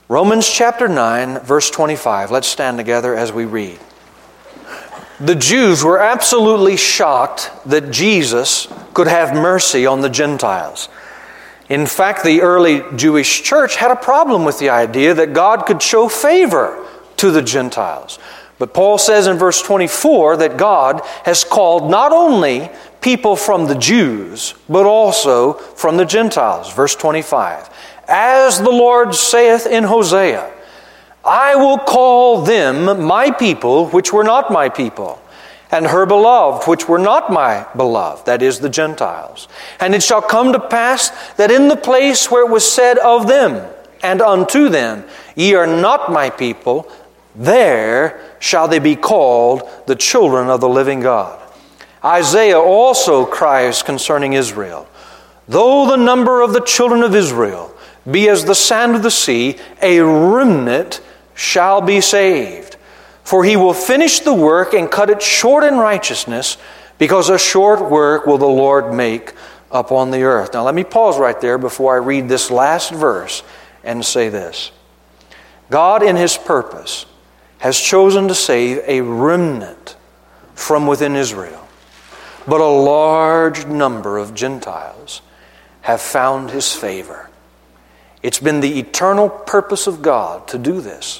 Romans chapter 9, verse 25. Let's stand together as we read. The Jews were absolutely shocked that Jesus could have mercy on the Gentiles. In fact, the early Jewish church had a problem with the idea that God could show favor to the Gentiles. But Paul says in verse 24 that God has called not only people from the Jews, but also from the Gentiles. Verse 25. As the Lord saith in Hosea, I will call them my people, which were not my people, and her beloved, which were not my beloved, that is, the Gentiles. And it shall come to pass that in the place where it was said of them and unto them, ye are not my people, there shall they be called the children of the living God. Isaiah also cries concerning Israel, though the number of the children of Israel be as the sand of the sea, a remnant shall be saved. For he will finish the work and cut it short in righteousness, because a short work will the Lord make upon the earth. Now let me pause right there before I read this last verse and say this. God in His purpose has chosen to save a remnant from within Israel. But a large number of Gentiles have found His favor. It's been the eternal purpose of God to do this.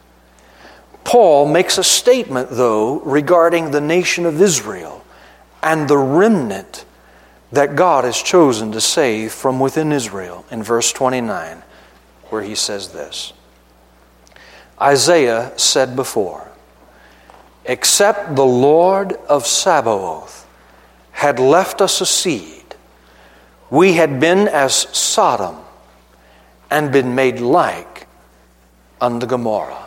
Paul makes a statement, though, regarding the nation of Israel and the remnant that God has chosen to save from within Israel in verse 29, where he says this. Isaiah said before, except the Lord of Sabaoth had left us a seed, we had been as Sodom and been made like unto Gomorrah.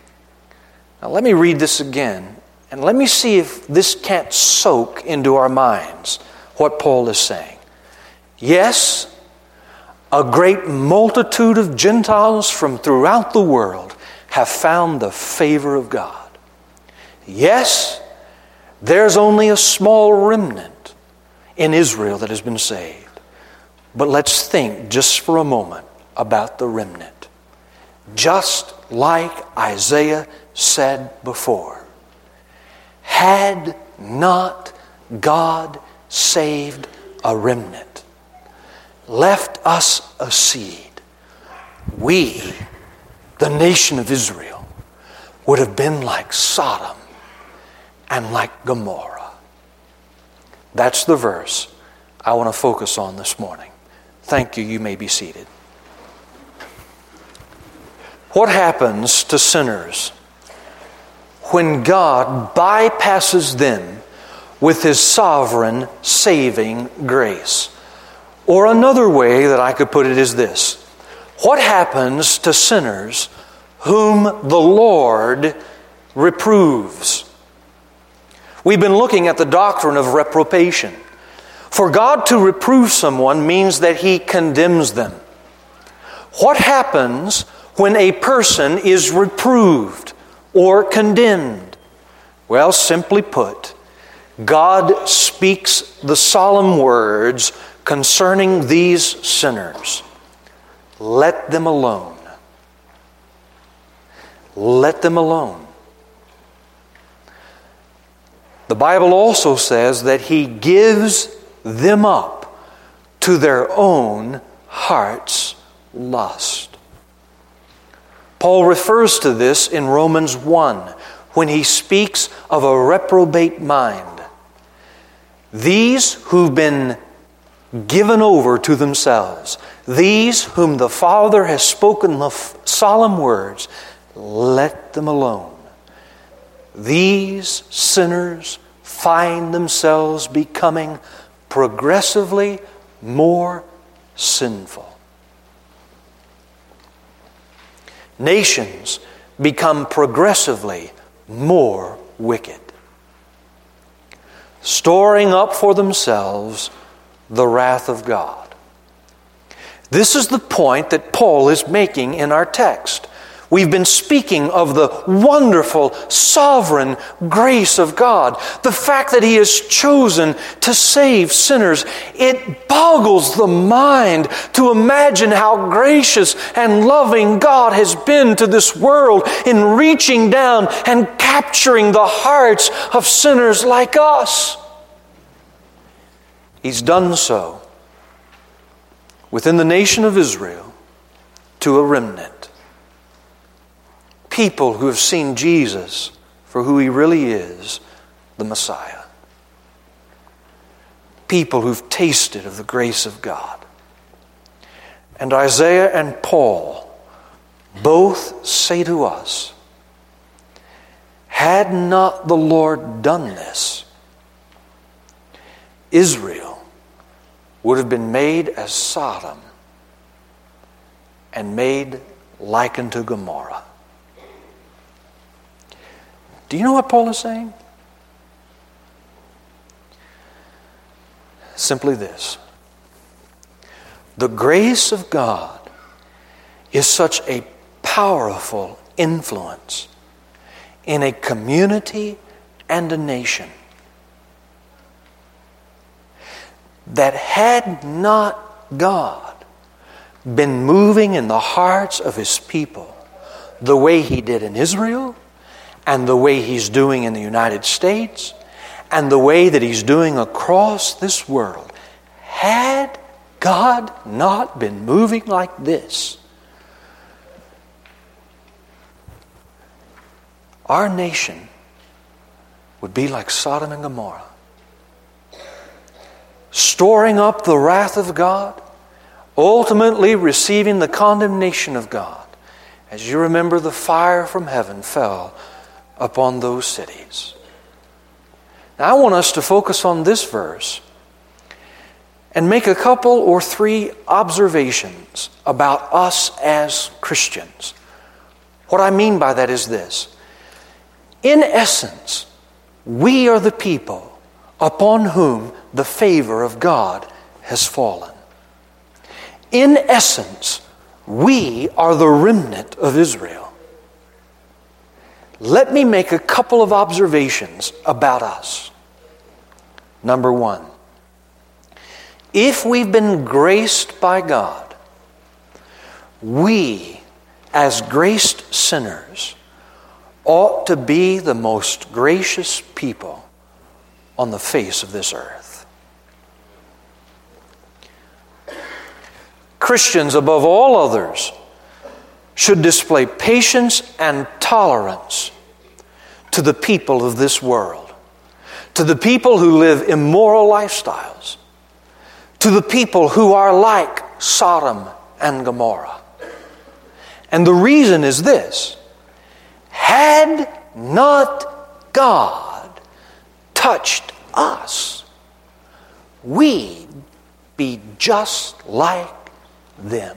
Now let me read this again, and let me see if this can't soak into our minds what Paul is saying. Yes, a great multitude of Gentiles from throughout the world have found the favor of God. Yes, there's only a small remnant in Israel that has been saved. But let's think just for a moment about the remnant. Just like Isaiah said before, had not God saved a remnant, left us a seed, we, the nation of Israel, would have been like Sodom and like Gomorrah. That's the verse I want to focus on this morning. Thank you. You may be seated. What happens to sinners when God bypasses them with His sovereign saving grace? Or another way that I could put it is this. What happens to sinners whom the Lord reproves? We've been looking at the doctrine of reprobation. For God to reprove someone means that He condemns them. What happens when a person is reproved or condemned? Well, simply put, God speaks the solemn words concerning these sinners. Let them alone. Let them alone. The Bible also says that He gives them up to their own heart's lust. Paul refers to this in Romans 1 when he speaks of a reprobate mind. These who've been given over to themselves, these whom the Father has spoken the solemn words, let them alone. These sinners find themselves becoming progressively more sinful. Nations become progressively more wicked, storing up for themselves the wrath of God. This is the point that Paul is making in our text We've been speaking of the wonderful, sovereign grace of God. The fact that He has chosen to save sinners. It boggles the mind to imagine how gracious and loving God has been to this world in reaching down and capturing the hearts of sinners like us. He's done so within the nation of Israel to a remnant. People who have seen Jesus for who He really is, the Messiah. People who've tasted of the grace of God. And Isaiah and Paul both say to us, had not the Lord done this, Israel would have been made as Sodom and made like unto Gomorrah. Do you know what Paul is saying? Simply this. The grace of God is such a powerful influence in a community and a nation that had not God been moving in the hearts of His people the way He did in Israel, and the way He's doing in the United States, and the way that He's doing across this world, had God not been moving like this, our nation would be like Sodom and Gomorrah, storing up the wrath of God, ultimately receiving the condemnation of God. As you remember, the fire from heaven fell upon those cities. Now, I want us to focus on this verse and make a couple or three observations about us as Christians. What I mean by that is this. In essence, we are the people upon whom the favor of God has fallen. In essence, we are the remnant of Israel. Let me make a couple of observations about us. Number one, if we've been graced by God, we, as graced sinners, ought to be the most gracious people on the face of this earth. Christians, above all others, should display patience and tolerance to the people of this world, to the people who live immoral lifestyles, to the people who are like Sodom and Gomorrah. And the reason is this: had not God touched us, we'd be just like them.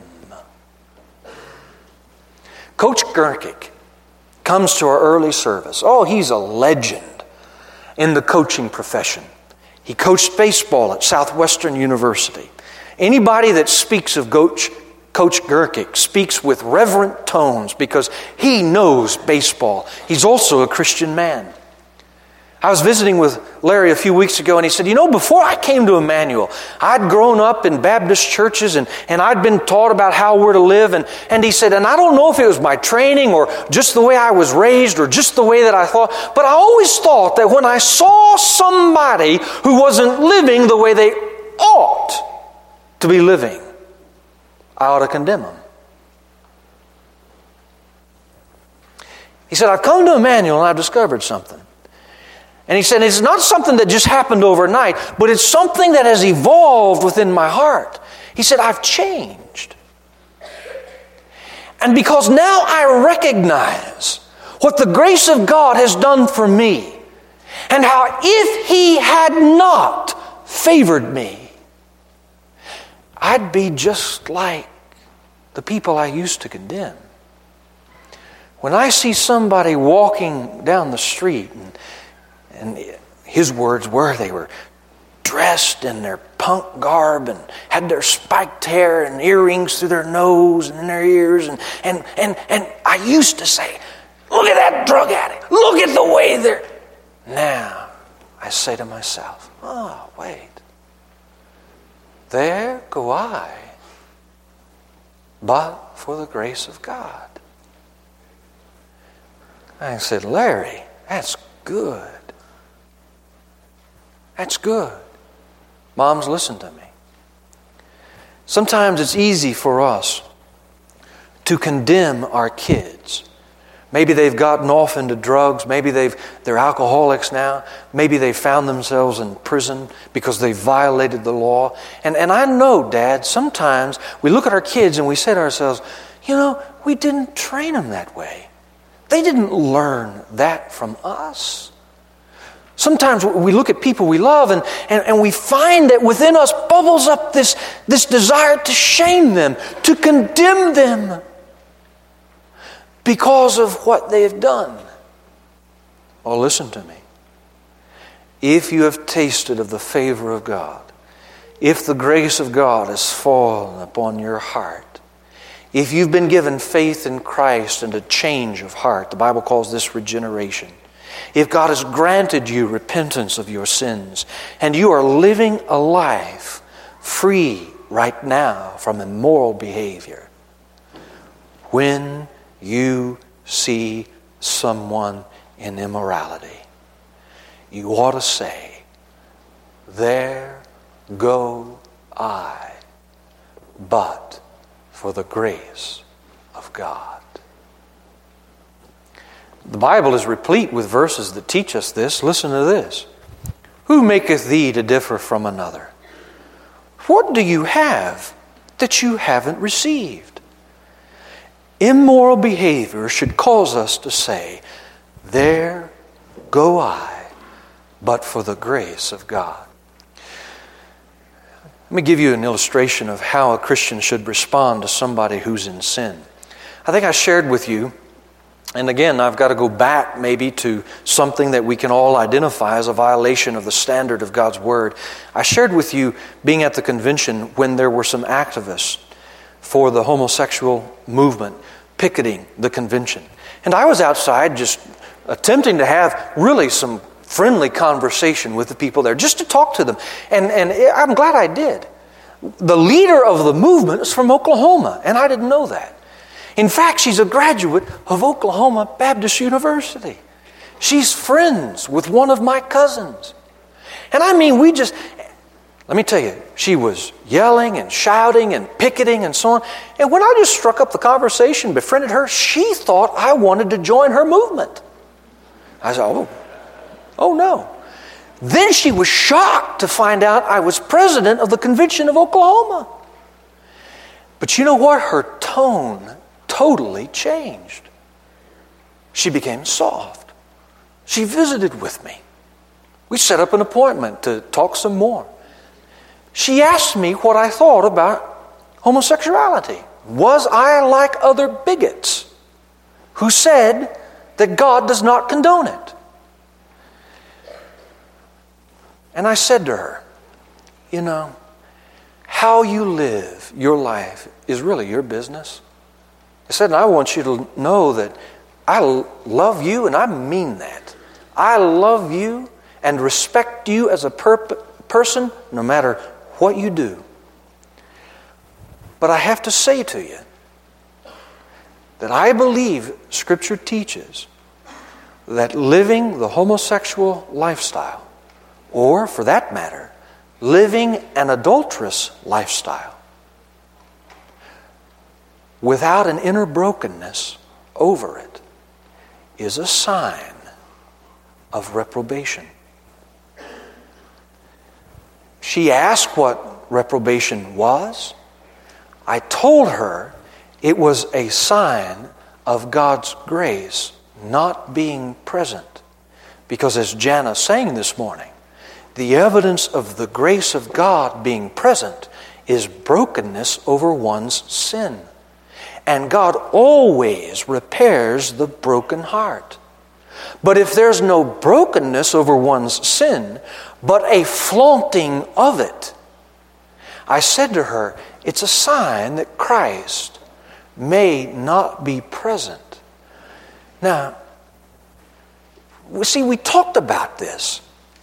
Coach Gerkic comes to our early service. Oh, he's a legend in the coaching profession. He coached baseball at Southwestern University. Anybody that speaks of Coach Gerkic speaks with reverent tones because he knows baseball. He's also a Christian man. I was visiting with Larry a few weeks ago, and he said, you know, before I came to Emmanuel, I'd grown up in Baptist churches, and I'd been taught about how we're to live. And he said, and I don't know if it was my training or just the way I was raised or just the way that I thought, but I always thought that when I saw somebody who wasn't living the way they ought to be living, I ought to condemn them. He said, I've come to Emmanuel and I've discovered something. And he said, it's not something that just happened overnight, but it's something that has evolved within my heart. He said, I've changed. And because now I recognize what the grace of God has done for me, and how if He had not favored me, I'd be just like the people I used to condemn. When I see somebody walking down the street, and his words were they were dressed in their punk garb and had their spiked hair and earrings through their nose and in their ears. And I used to say, look at that drug addict. Look at the way they're... Now, I say to myself, oh, wait. There go I, but for the grace of God. I said, Larry, that's good. That's good. Moms, listen to me. Sometimes it's easy for us to condemn our kids. Maybe they've gotten off into drugs. Maybe they're alcoholics now. Maybe they found themselves in prison because they violated the law. And I know, Dad, sometimes we look at our kids and we say to ourselves, we didn't train them that way. They didn't learn that from us. Sometimes we look at people we love and we find that within us bubbles up this desire to shame them, to condemn them because of what they have done. Oh, listen to me. If you have tasted of the favor of God, if the grace of God has fallen upon your heart, if you've been given faith in Christ and a change of heart, the Bible calls this regeneration. If God has granted you repentance of your sins and you are living a life free right now from immoral behavior, when you see someone in immorality, you ought to say, there go I, but for the grace of God. The Bible is replete with verses that teach us this. Listen to this. Who maketh thee to differ from another? What do you have that you haven't received? Immoral behavior should cause us to say, there go I, but for the grace of God. Let me give you an illustration of how a Christian should respond to somebody who's in sin. I think I shared with you, and again, I've got to go back maybe to something that we can all identify as a violation of the standard of God's Word. I shared with you being at the convention when there were some activists for the homosexual movement picketing the convention. And I was outside just attempting to have really some friendly conversation with the people there, just to talk to them. And I'm glad I did. The leader of the movement is from Oklahoma, and I didn't know that. In fact, she's a graduate of Oklahoma Baptist University. She's friends with one of my cousins. And I mean, let me tell you, she was yelling and shouting and picketing and so on. And when I just struck up the conversation, befriended her, she thought I wanted to join her movement. I said, oh no. Then she was shocked to find out I was president of the Convention of Oklahoma. But you know what? Her tone totally changed. She became soft. She visited with me. We set up an appointment to talk some more. She asked me what I thought about homosexuality. Was I like other bigots who said that God does not condone it? And I said to her, how you live your life is really your business. I said, and I want you to know that I love you, and I mean that. I love you and respect you as a person no matter what you do. But I have to say to you that I believe Scripture teaches that living the homosexual lifestyle, or for that matter, living an adulterous lifestyle, without an inner brokenness over it, is a sign of reprobation. She asked what reprobation was. I told her it was a sign of God's grace not being present. Because as Jana sang this morning, the evidence of the grace of God being present is brokenness over one's sin. And God always repairs the broken heart. But if there's no brokenness over one's sin, but a flaunting of it, I said to her, it's a sign that Christ may not be present. Now, see, we talked about this.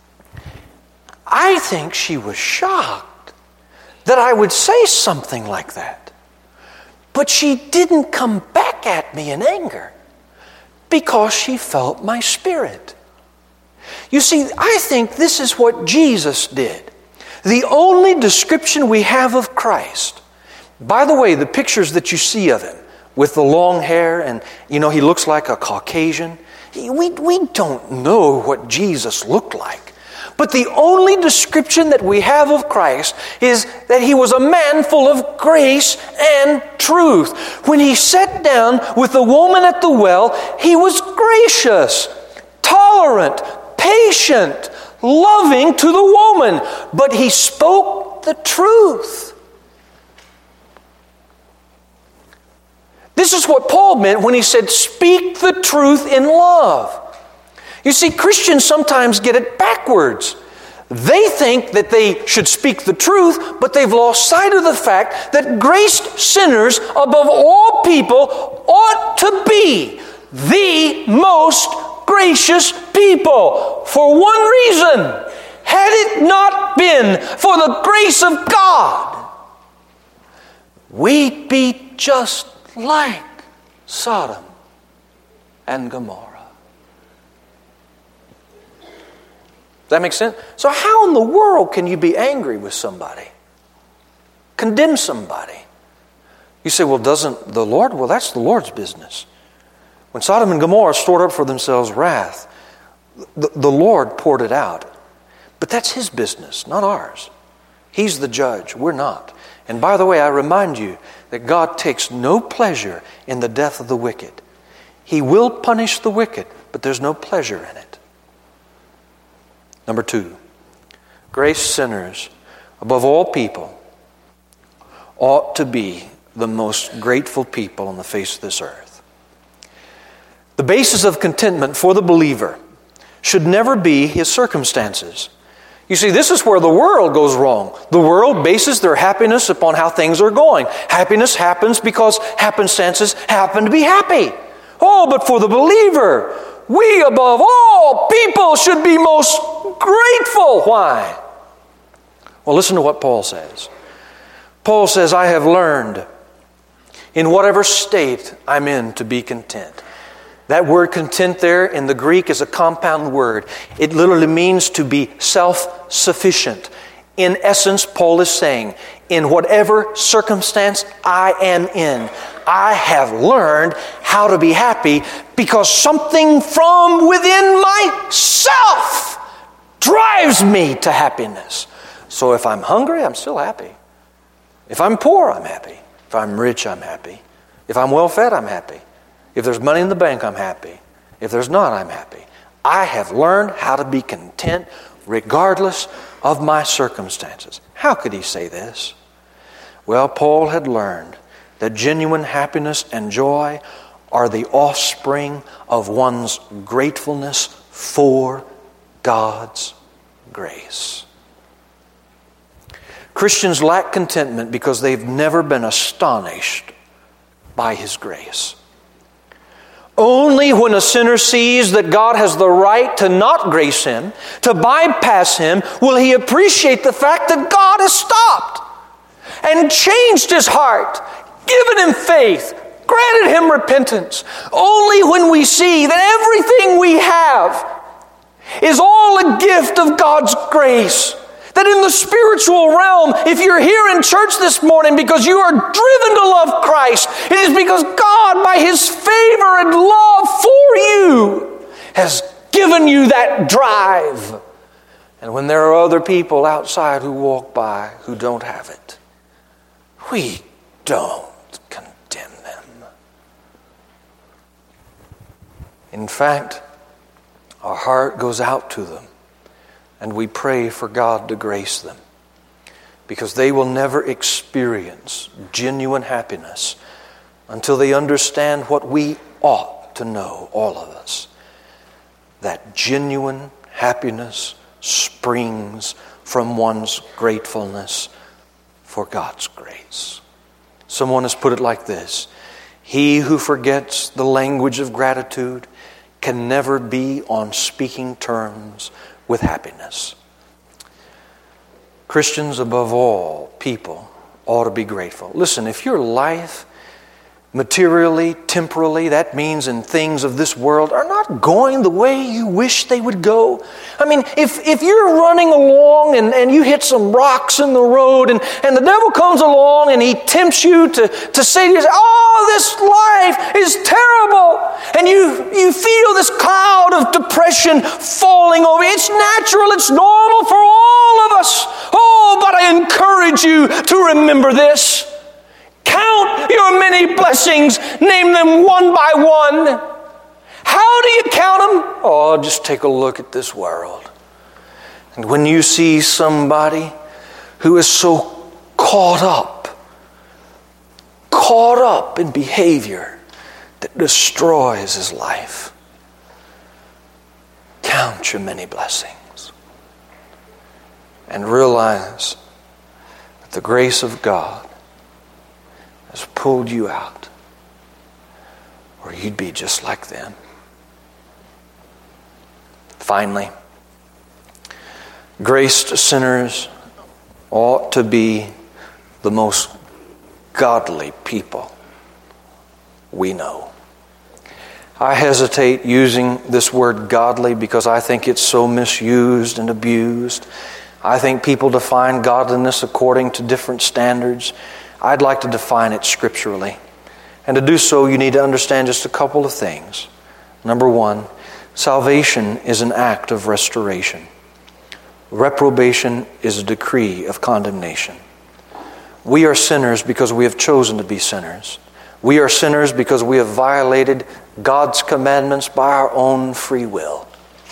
I think she was shocked that I would say something like that. But she didn't come back at me in anger because she felt my spirit. You see, I think this is what Jesus did. The only description we have of Christ, by the way, the pictures that you see of him with the long hair and, he looks like a Caucasian. We don't know what Jesus looked like. But the only description that we have of Christ is that he was a man full of grace and truth. When he sat down with the woman at the well, he was gracious, tolerant, patient, loving to the woman. But he spoke the truth. This is what Paul meant when he said, speak the truth in love. You see, Christians sometimes get it backwards. They think that they should speak the truth, but they've lost sight of the fact that graced sinners above all people ought to be the most gracious people for one reason. Had it not been for the grace of God, we'd be just like Sodom and Gomorrah. Does that make sense? So how in the world can you be angry with somebody? Condemn somebody? You say, well, doesn't the Lord? Well, that's the Lord's business. When Sodom and Gomorrah stored up for themselves wrath, the Lord poured it out. But that's His business, not ours. He's the judge. We're not. And by the way, I remind you that God takes no pleasure in the death of the wicked. He will punish the wicked, but there's no pleasure in it. Number 2, grace sinners, above all people, ought to be the most grateful people on the face of this earth. The basis of contentment for the believer should never be his circumstances. You see, this is where the world goes wrong. The world bases their happiness upon how things are going. Happiness happens because happenstances happen to be happy. Oh, but for the believer, we above all people should be most grateful. Why? Well, listen to what Paul says. Paul says, I have learned in whatever state I'm in to be content. That word content there in the Greek is a compound word. It literally means to be self-sufficient. In essence, Paul is saying, in whatever circumstance I am in, I have learned how to be happy because something from within myself drives me to happiness. So if I'm hungry, I'm still happy. If I'm poor, I'm happy. If I'm rich, I'm happy. If I'm well-fed, I'm happy. If there's money in the bank, I'm happy. If there's not, I'm happy. I have learned how to be content regardless of my circumstances. How could he say this? Well, Paul had learned that genuine happiness and joy are the offspring of one's gratefulness for God's grace. Christians lack contentment because they've never been astonished by His grace. Only when a sinner sees that God has the right to not grace him, to bypass him, will he appreciate the fact that God has stopped and changed his heart, given him faith, granted him repentance. Only when we see that everything we have is all a gift of God's grace, that in the spiritual realm, if you're here in church this morning because you are driven to love Christ, it is because God, by His favor and love for you, has given you that drive. And when there are other people outside who walk by who don't have it, we don't condemn them. In fact, our heart goes out to them. And we pray for God to grace them, because they will never experience genuine happiness until they understand what we ought to know, all of us, that genuine happiness springs from one's gratefulness for God's grace. Someone has put it like this: he who forgets the language of gratitude can never be on speaking terms with happiness. Christians, above all people, ought to be grateful. Listen, if your life, materially, temporally, that means in things of this world, are not going the way you wish they would go. I mean, if you're running along and you hit some rocks in the road and the devil comes along and he tempts you to say to yourself, oh, this life is terrible. And you feel this cloud of depression falling over. It's natural, it's normal for all of us. Oh, but I encourage you to remember this. Count your many blessings. Name them one by one. How do you count them? Oh, just take a look at this world. And when you see somebody who is so caught up in behavior that destroys his life, count your many blessings and realize that the grace of God has pulled you out, or you'd be just like them. Finally, graced sinners ought to be the most godly people we know. I hesitate using this word godly because I think it's so misused and abused. I think people define godliness according to different standards. I'd like to define it scripturally. And to do so, you need to understand just a couple of things. Number one, salvation is an act of restoration. Reprobation is a decree of condemnation. We are sinners because we have chosen to be sinners. We are sinners because we have violated God's commandments by our own free will.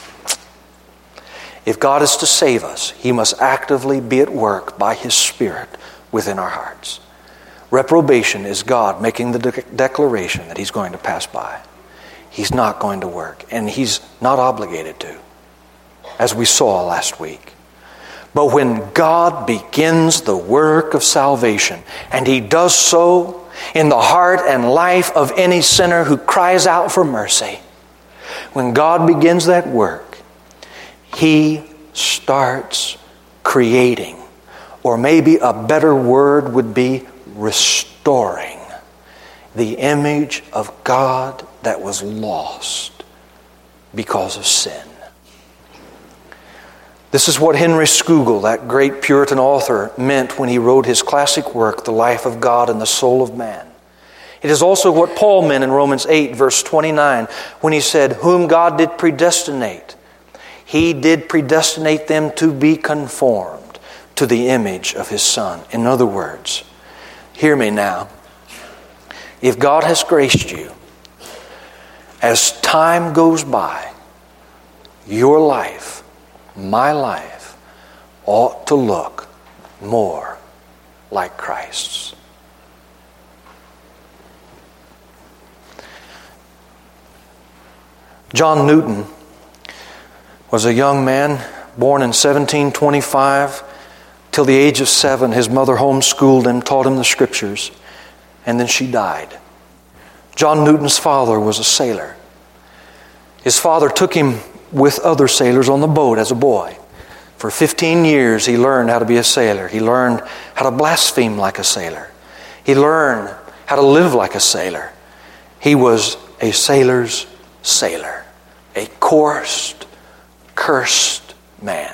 If God is to save us, He must actively be at work by His Spirit within our hearts. Reprobation is God making the declaration that He's going to pass by. He's not going to work, and He's not obligated to, as we saw last week. But when God begins the work of salvation, and He does so in the heart and life of any sinner who cries out for mercy, when God begins that work, He starts creating, or maybe a better word would be restoring, the image of God that was lost because of sin. This is what Henry Scougal, that great Puritan author, meant when he wrote his classic work, The Life of God and the Soul of Man. It is also what Paul meant in Romans 8, verse 29, when he said, whom God did predestinate, He did predestinate them to be conformed to the image of His Son. In other words, hear me now. If God has graced you, as time goes by, your life, my life, ought to look more like Christ's. John Newton was a young man born in 1725. Till the age of 7, his mother homeschooled him, taught him the scriptures, and then she died. John Newton's father was a sailor. His father took him with other sailors on the boat as a boy. For 15 years he learned how to be a sailor. He learned how to blaspheme like a sailor. He learned how to live like a sailor. He was a sailor's sailor, a coursed, cursed man.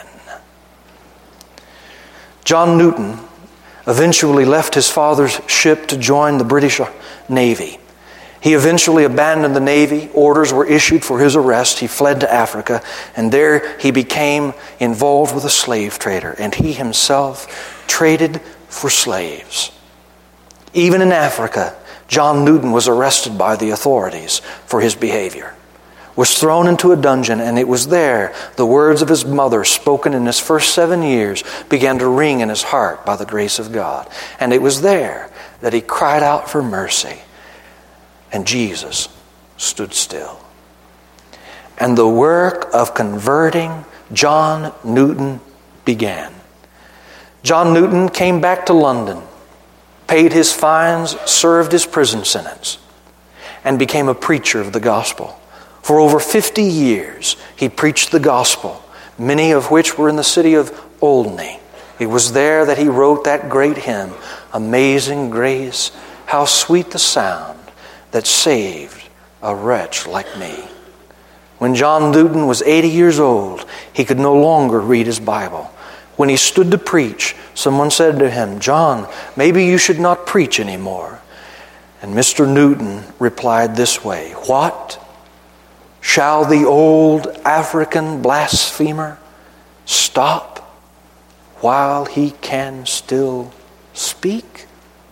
John Newton eventually left his father's ship to join the British Navy. He eventually abandoned the Navy. Orders were issued for his arrest. He fled to Africa, and there he became involved with a slave trader, and he himself traded for slaves. Even in Africa, John Newton was arrested by the authorities for his behavior, was thrown into a dungeon, and it was there the words of his mother, spoken in his first 7 years, began to ring in his heart by the grace of God. And it was there that he cried out for mercy, and Jesus stood still. And the work of converting John Newton began. John Newton came back to London, paid his fines, served his prison sentence, and became a preacher of the gospel. For over 50 years, he preached the gospel, many of which were in the city of Olney. It was there that he wrote that great hymn, Amazing Grace, how sweet the sound that saved a wretch like me. When John Newton was 80 years old, he could no longer read his Bible. When he stood to preach, someone said to him, "John, maybe you should not preach anymore." And Mr. Newton replied this way, "What? Shall the old African blasphemer stop while he can still speak?"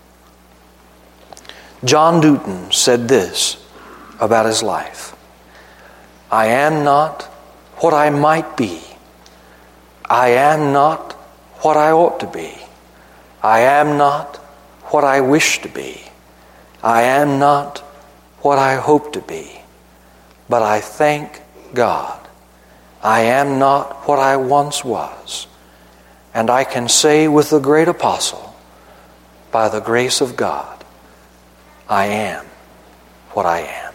John Newton said this about his life: "I am not what I might be. I am not what I ought to be. I am not what I wish to be. I am not what I hope to be. But I thank God I am not what I once was. And I can say with the great apostle, by the grace of God, I am what I am."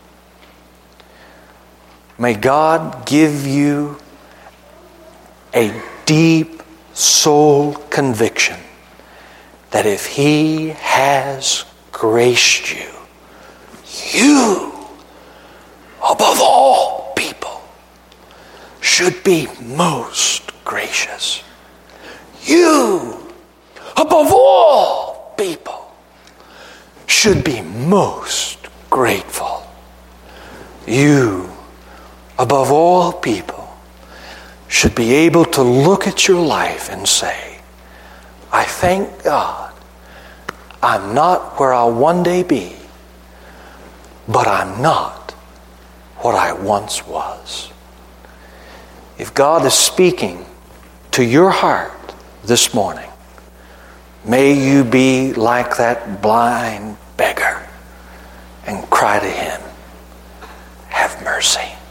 May God give you a deep soul conviction that if He has graced you, you, above all people, should be most gracious. You, above all people, should be most grateful. You, above all people, should be able to look at your life and say, "I thank God I'm not where I'll one day be, but I'm not what I once was." If God is speaking to your heart this morning, may you be like that blind beggar and cry to Him, "Have mercy."